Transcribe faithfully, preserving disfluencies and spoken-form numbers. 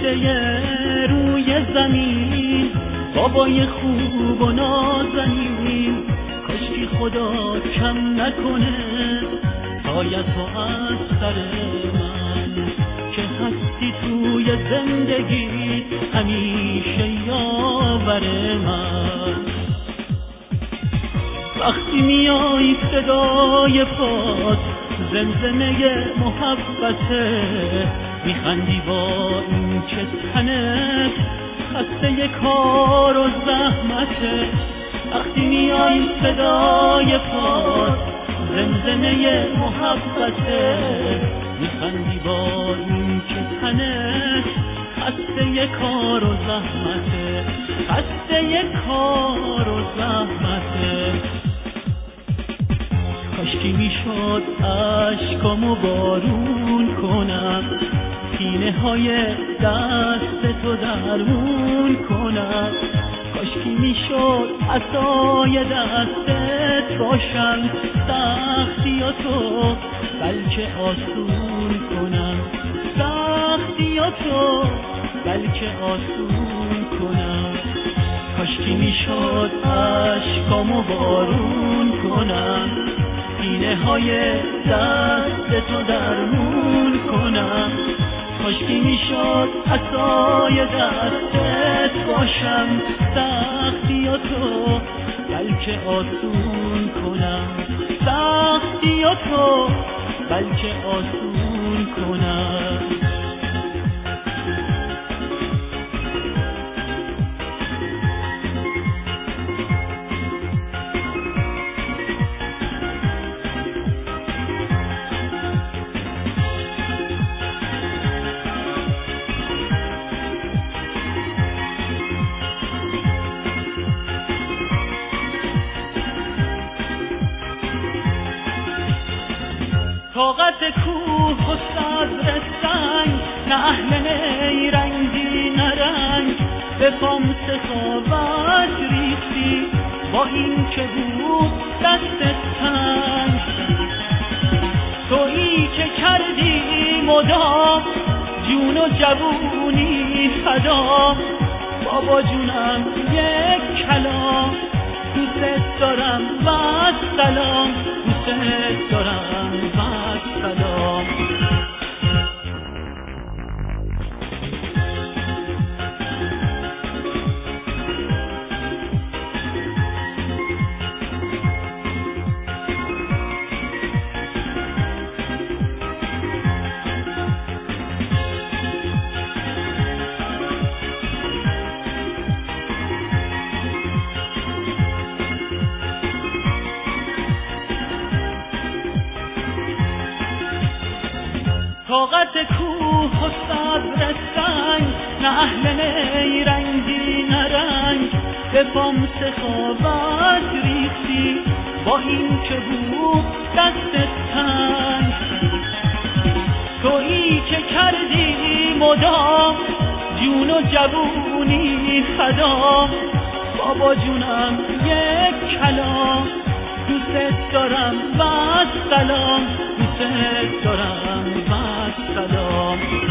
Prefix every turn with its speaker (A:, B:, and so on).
A: فرشته روی زمین، بابای خوب و نازنین، کاشکی خدا کم نکنه سایه تو از سر من، که هستی توی زندگی همیشه یاور من. وقتی میای صدای پات زمزمه محبته، میخندی با این که تنت خسته کار و زحمته. وقتی میای صدای پات زمزمه محبته، میخندی با این که تنت خسته کار و زحمته، خسته کار و زحمته. کاشکی میشد عشقامو بارون کنم، سینه های دست تو درمون کنم. کاشکی میشد عصای دستت باشم، سختیاتو بلکه آسون کنم، سختیاتو بلکه آسون کنم. کاشکی میشد عشقامو بارون کنم، سینه های دست تو درمون کنم. کاشکی میشد عصای دستت باشم، سختیاتو بلکه آسون کنم، سختیاتو بلکه آسون کنم. طاقت کوه و صدر سنگ، نه اهل نیرنگی نه رنگ، به پام سخاوت ریختی با این که بود دست تنگ. تویی که کردی مدام جون و جوونی فدا، بابا جونم یک کلام دوست دارم و سلام، دوست دارم و سلام. طاقت کوه و صبر سنگ، نه اهل نیرنگی نه رنگ، به پام سخاوت ریختی با این که بود دست تنگ. تویی که کردی مدام جون و جوونی فدا، بابا جونم یک کلام دوست دارم و سلام، دوست دارم و سلام.